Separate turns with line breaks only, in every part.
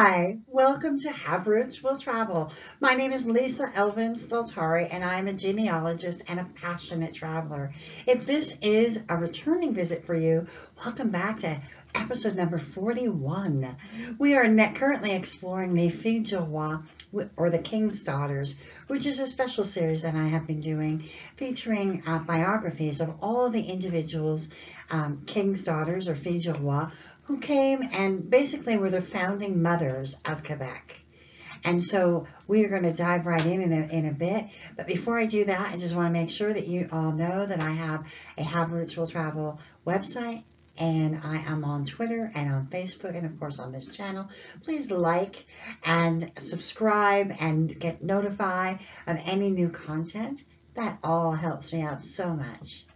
Hi, welcome to Have Roots Will Travel. My name is Lisa Elvin Staltari, and I'm a genealogist and a passionate traveler. If this is a returning visit for you, welcome back to episode number 41. We are currently exploring Les Filles du Roi, or the King's Daughters, which is a special series that I have been doing featuring biographies of all the individuals, King's Daughters or Filles du Roi, who came and basically were the founding mothers of Quebec. And so we are going to dive right in a bit. But before I do that, I just want to make sure that you all know that I have a Have Roots Will Travel website, and I am on Twitter and on Facebook and of course on this channel. Please like and subscribe and get notified of any new content. That all helps me out so much.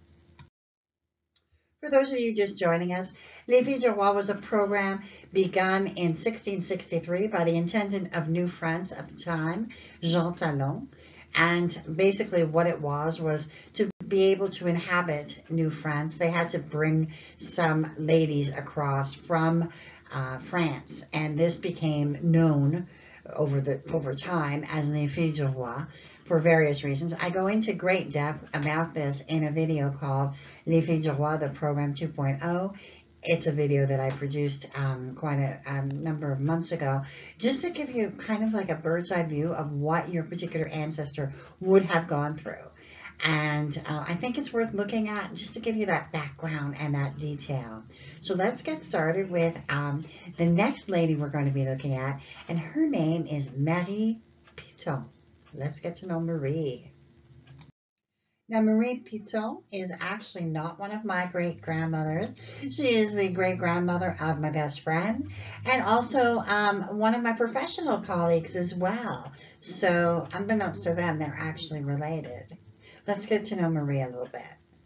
For those of you just joining us, Les Filles du Roi was a program begun in 1663 by the intendant of New France at the time, Jean Talon. And basically what it was to be able to inhabit New France, they had to bring some ladies across from France. And this became known over time as Les Filles du Roi for various reasons. I go into great depth about this in a video called Les Filles du Roi, the Program 2.0. It's a video that I produced quite a number of months ago, just to give you kind of like a bird's eye view of what your particular ancestor would have gone through. And I think it's worth looking at just to give you that background and that detail. So let's get started with the next lady we're going to be looking at, and her name is Marie Piton. Let's get to know Marie. Now, Marie Piton is actually not one of my great-grandmothers. She is the great-grandmother of my best friend and also one of my professional colleagues as well. So, unbeknownst to them, they're actually related. Let's get to know Marie a little bit.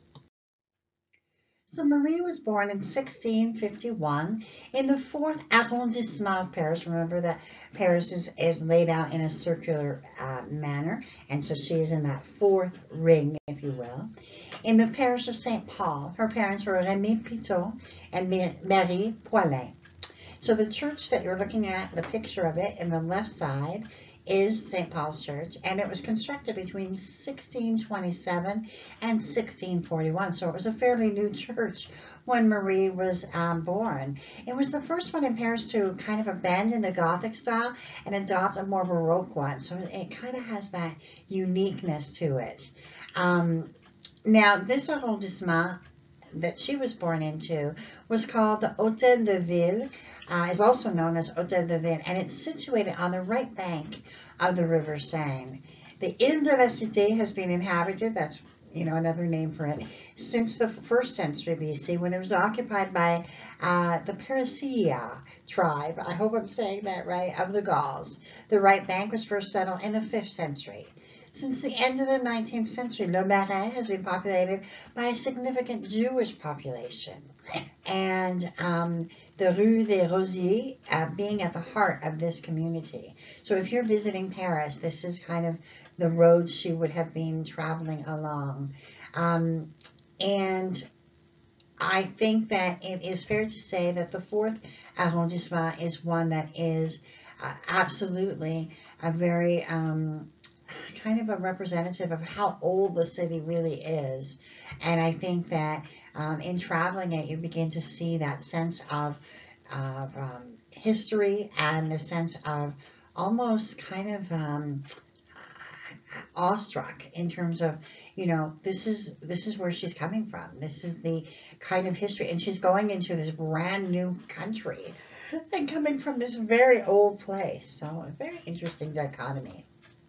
So Marie was born in 1651 in the 4th arrondissement of Paris. Remember that Paris is laid out in a circular manner, and so she is in that 4th ring, if you will, in the parish of St. Paul. Her parents were Rémy Piton and Marie Poilin. So the church that you're looking at, the picture of it in the left side, is St. Paul's Church, and it was constructed between 1627 and 1641, so it was a fairly new church when Marie was born. It was the first one in Paris to kind of abandon the Gothic style and adopt a more Baroque one, so it kind of has that uniqueness to it. Now, this arrondissement that she was born into was called the Hôtel de Ville, is also known as Hôtel de Ville, and it's situated on the right bank of the River Seine. The Ile de la Cité has been inhabited, that's another name for it, since the 1st century BC, when it was occupied by the Parisii tribe, I hope I'm saying that right, of the Gauls. The right bank was first settled in the 5th century. Since the end of the 19th century, Le Marais has been populated by a significant Jewish population, and the Rue des Rosiers being at the heart of this community. So if you're visiting Paris, this is kind of the road she would have been traveling along. And I think that it is fair to say that the 4th arrondissement is one that is absolutely a very kind of a representative of how old the city really is. And I think that in traveling it, you begin to see that sense of history and the sense of almost kind of awestruck in terms of, this is where she's coming from. This is the kind of history, and she's going into this brand new country and coming from this very old place. So a very interesting dichotomy.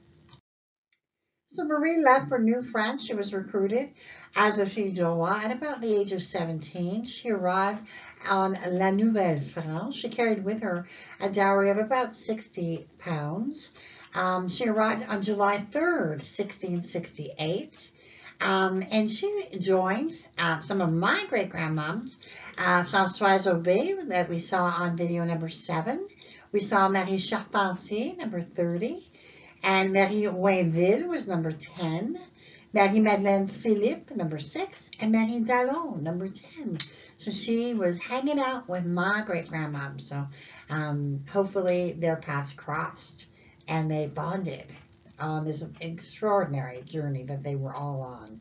So Marie left for New France. She was recruited as a fille du roi at about the age of 17. She arrived on La Nouvelle France. She carried with her a dowry of about 60 pounds. She arrived on July 3rd, 1668. And she joined some of my great-grandmoms, Françoise Aubé, that we saw on video number 7. We saw Marie Charpentier, number 30. And Marie Roinville was number 10. Marie-Madeleine Philippe, number 6. And Marie Dallon, number 10. So she was hanging out with my great-grandmom. So hopefully their paths crossed and they bonded on this extraordinary journey that they were all on.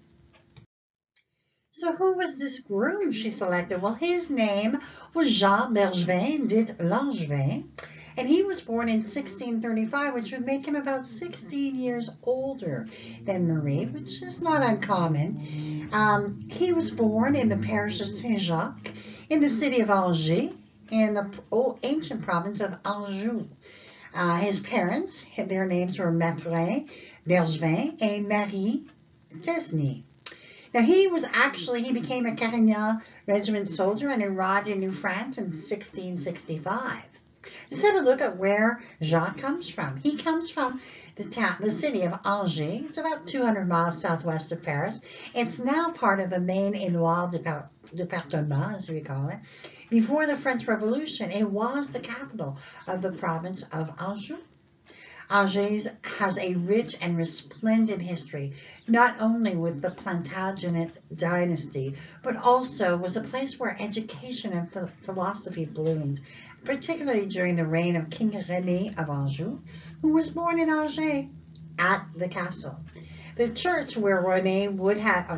So who was this groom she selected? Well, his name was Jean Bergevin, dit Langevin, and he was born in 1635, which would make him about 16 years older than Marie, which is not uncommon. He was born in the parish of Saint-Jacques in the city of Angers in the old ancient province of Anjou. His parents, their names were Mathurin Bergevin and Marie Tesny. Now, he became a Carignan Regiment soldier and arrived in New France in 1665. Let's have a look at where Jacques comes from. He comes from the city of Angers. It's about 200 miles southwest of Paris. It's now part of the Maine-et-Loire département, as we call it. Before the French Revolution, it was the capital of the province of Anjou. Angers has a rich and resplendent history, not only with the Plantagenet dynasty, but also was a place where education and philosophy bloomed, particularly during the reign of King René of Anjou, who was born in Angers at the castle. The church where where Jean would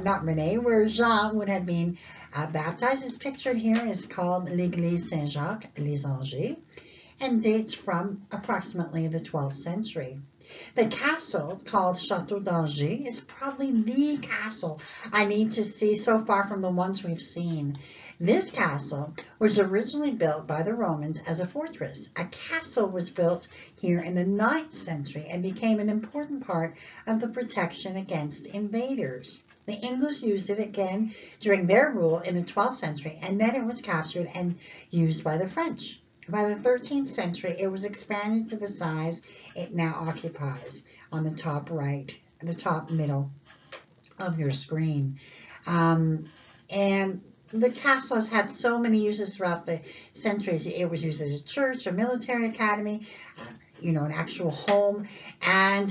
have been baptized is pictured here is called l'Église Saint-Jacques, les Angers, and dates from approximately the 12th century. The castle, called Château d'Angers, is probably the castle I need to see so far from the ones we've seen. This castle was originally built by the Romans as a fortress. A castle was built here in the 9th century and became an important part of the protection against invaders. The English used it again during their rule in the 12th century, and then it was captured and used by the French. By the 13th century, it was expanded to the size it now occupies on the top right, the top middle of your screen. And the castle has had so many uses throughout the centuries. It was used as a church, a military academy, an actual home, and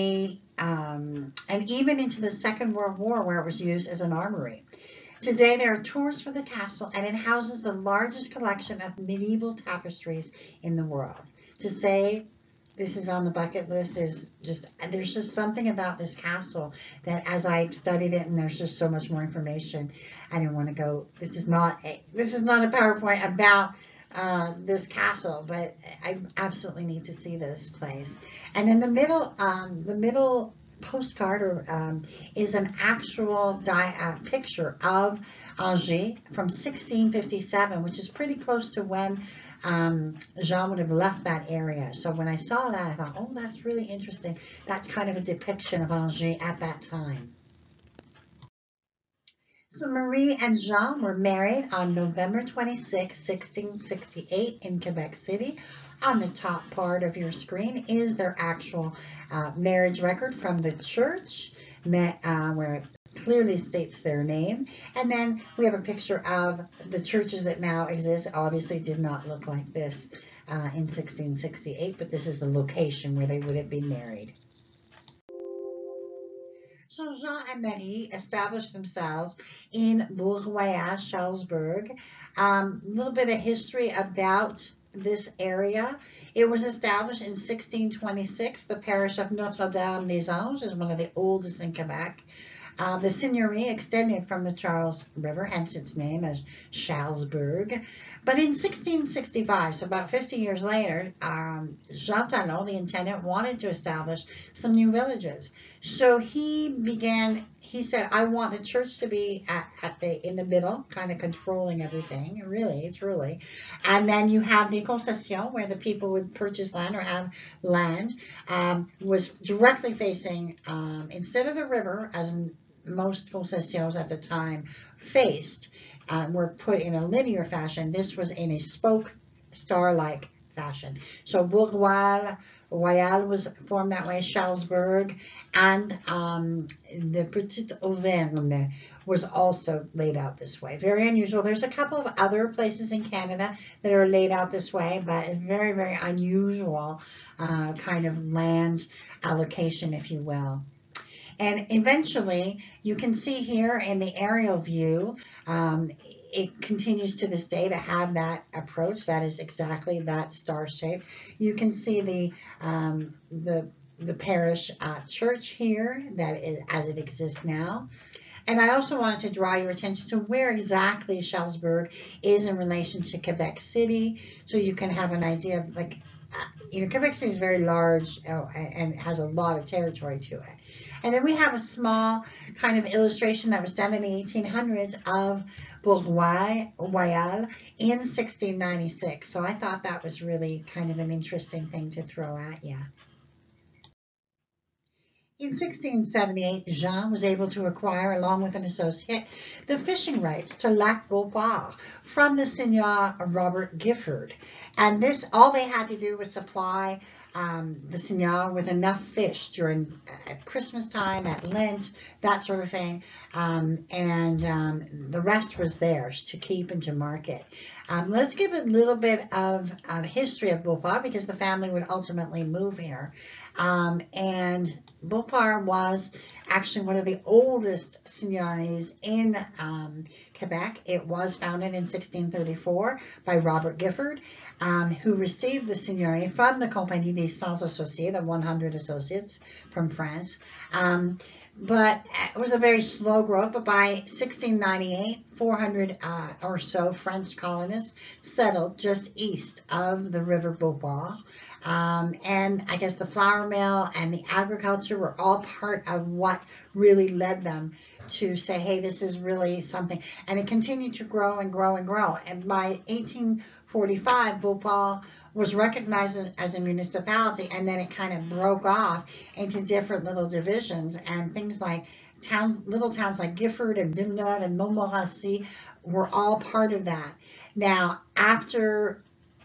even into the Second World War, where it was used as an armory. Today, there are tours for the castle, and it houses the largest collection of medieval tapestries in the world. To say this is on the bucket list there's just something about this castle that as I studied it, and there's just so much more information, I didn't want to go. This is not a PowerPoint about this castle, but I absolutely need to see this place. And in the middle postcard is an actual picture of Angers from 1657, which is pretty close to when Jean would have left that area. So when I saw that, I thought, oh, that's really interesting. That's kind of a depiction of Angers at that time. So Marie and Jean were married on November 26, 1668 in Quebec City. On the top part of your screen is their actual marriage record from the church, where it clearly states their name. And then we have a picture of the churches that now exist. Obviously did not look like this in 1668, but this is the location where they would have been married. So Jean and Marie established themselves in Bourg-Royal, Charlesbourg. Little bit of history about this area. It was established in 1626. The parish of Notre-Dame-des-Anges is one of the oldest in Quebec. The seigneury extended from the Charles River, hence its name as Charlesbourg. But in 1665, so about 50 years later, Jean Talon, the intendant, wanted to establish some new villages. So he said, I want the church to be in the middle, kind of controlling everything, truly. And then you have the concession, where the people would purchase land or have land, was directly facing, instead of the river, as most concessions at the time faced, were put in a linear fashion. This was in a spoke star-like fashion. So Bourg-Royal was formed that way, Charlesbourg, and the Petite Auvergne was also laid out this way. Very unusual. There's a couple of other places in Canada that are laid out this way, but it's very, very unusual kind of land allocation, if you will. And eventually, you can see here in the aerial view, it continues to this day to have that approach. That is exactly that star shape. You can see the parish church here that is as it exists now. And I also wanted to draw your attention to where exactly Charlesbourg is in relation to Quebec City, so you can have an idea of Quebec City is very large and has a lot of territory to it. And then we have a small kind of illustration that was done in the 1800s of Bourg-Royal in 1696. So I thought that was really kind of an interesting thing to throw at you. In 1678, Jean was able to acquire, along with an associate, the fishing rights to Lac Beauport from the Seigneur Robert Gifford. And this, all they had to do was supply the Seigneur with enough fish during at Christmas time, at Lent, that sort of thing. The rest was theirs to keep and to market. Let's give a little bit of history of Beauport, because the family would ultimately move here. And Beauport was actually one of the oldest seigneuries in Quebec. It was founded in 1634 by Robert Gifford, who received the seigneury from the Compagnie des 100 Associés, the 100 associates from France. But it was a very slow growth. But by 1698, 400 or so French colonists settled just east of the River Beauport. And I guess the flour mill and the agriculture were all part of what really led them to say, hey, this is really something. And it continued to grow and grow and grow. And by 1845, Beauport was recognized as a municipality, and then it kind of broke off into different little divisions, and things like little towns like Gifford and Villeneuve and Montmorency were all part of that. Now, after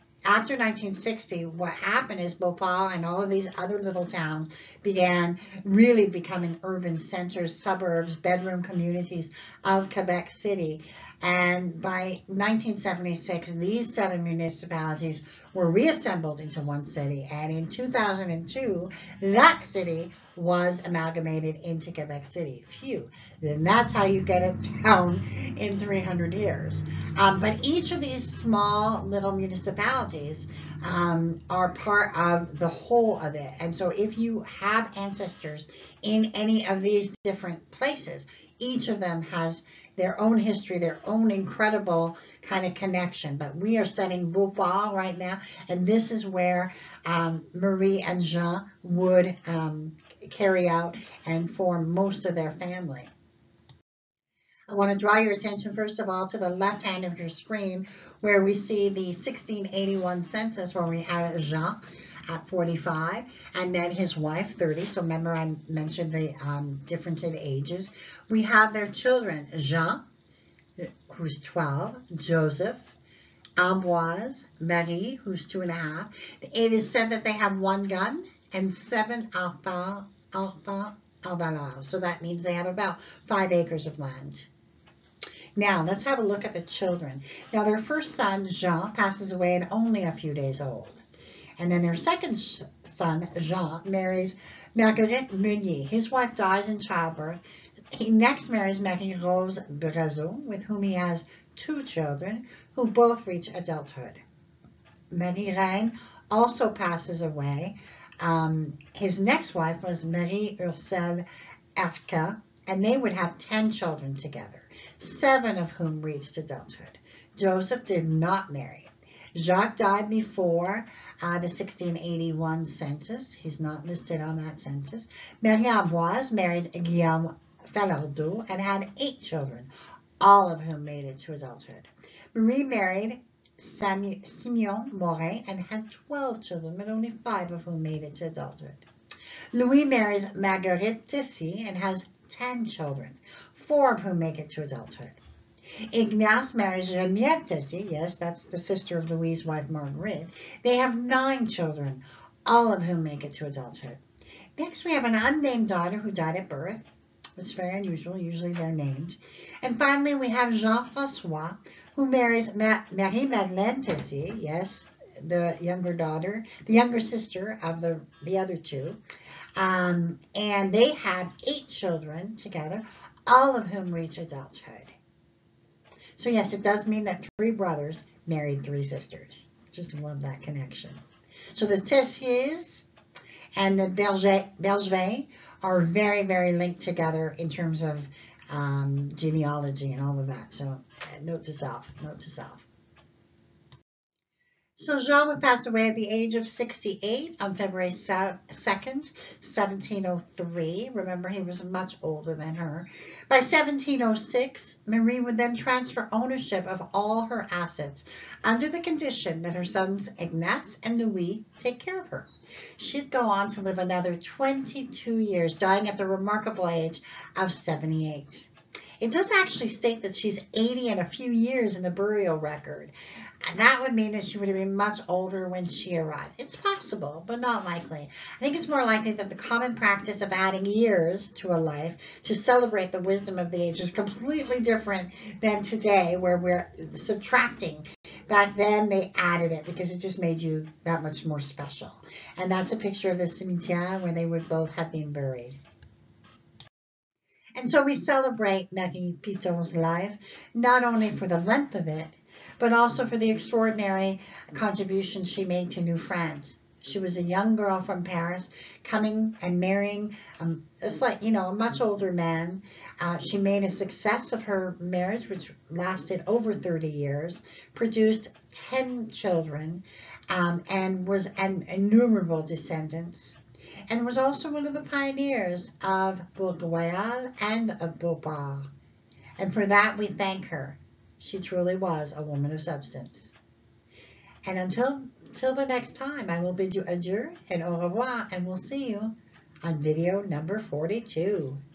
1960, what happened is Beauport and all of these other little towns began really becoming urban centers, suburbs, bedroom communities of Quebec City. And by 1976, these 7 municipalities were reassembled into one city. And in 2002, that city was amalgamated into Quebec City. Phew. Then that's how you get a town in 300 years. But each of these small little municipalities are part of the whole of it. And so if you have ancestors in any of these different places, each of them has their own history, their own incredible kind of connection. But we are studying Beauport right now, and this is where Marie and Jean would carry out and form most of their family. I want to draw your attention, first of all, to the left hand of your screen, where we see the 1681 census, where we have Jean at 45, and then his wife, 30. So remember, I mentioned the difference in ages. We have their children, Jean, who's 12, Joseph, Ambroise, Marie, who's 2.5. It is said that they have 1 gun and 7 enfants en valeur. So that means they have about 5 acres of land. Now, let's have a look at the children. Now, their first son, Jean, passes away at only a few days old. And then their second son, Jean, marries Marguerite Meunier. His wife dies in childbirth. He next marries Marie-Rose Brazeau, with whom he has 2 children, who both reach adulthood. Marie-Reine also passes away. His next wife was Marie-Ursule Arca, and they would have 10 children together, 7 of whom reached adulthood. Joseph did not marry. Jacques died before the 1681 census. He's not listed on that census. Marie-Ambroise married Guillaume Falardeau and had 8 children, all of whom made it to adulthood. Marie married Simeon Morin and had 12 children, but only 5 of whom made it to adulthood. Louis marries Marguerite Tessy and has 10 children, 4 of whom make it to adulthood. Ignace marries Geneviève Tessy, yes, that's the sister of Louis' wife Marguerite. They have 9 children, all of whom make it to adulthood. Next, we have an unnamed daughter who died at birth. It's very unusual, usually they're named. And finally, we have Jean-François, who marries Marie-Madeleine Tessy, yes, the younger daughter, the younger sister of the other 2. And they have 8 children together, all of whom reach adulthood. So yes, it does mean that 3 brothers married 3 sisters. Just love that connection. So the Tessiers and the Bergevin are very, very linked together in terms of genealogy and all of that. So note to self, note to self. So Jean passed away at the age of 68 on February 2nd, 1703. Remember, he was much older than her. By 1706, Marie would then transfer ownership of all her assets under the condition that her sons Ignace and Louis take care of her. She'd go on to live another 22 years, dying at the remarkable age of 78. It does actually state that she's 80 and a few years in the burial record. And that would mean that she would have been much older when she arrived. It's possible, but not likely. I think it's more likely that the common practice of adding years to a life to celebrate the wisdom of the age is completely different than today, where we're subtracting. Back then, they added it because it just made you that much more special. And that's a picture of the cimetière where they would both have been buried. And so we celebrate Marie Piton's life, not only for the length of it, but also for the extraordinary contribution she made to New France. She was a young girl from Paris coming and marrying a much older man. She made a success of her marriage, which lasted over 30 years, produced 10 children, and innumerable descendants, and was also one of the pioneers of Bourg Royal and of Beauport. And for that, we thank her. She truly was a woman of substance. And until the next time, I will bid you adieu and au revoir, and we'll see you on video number 42.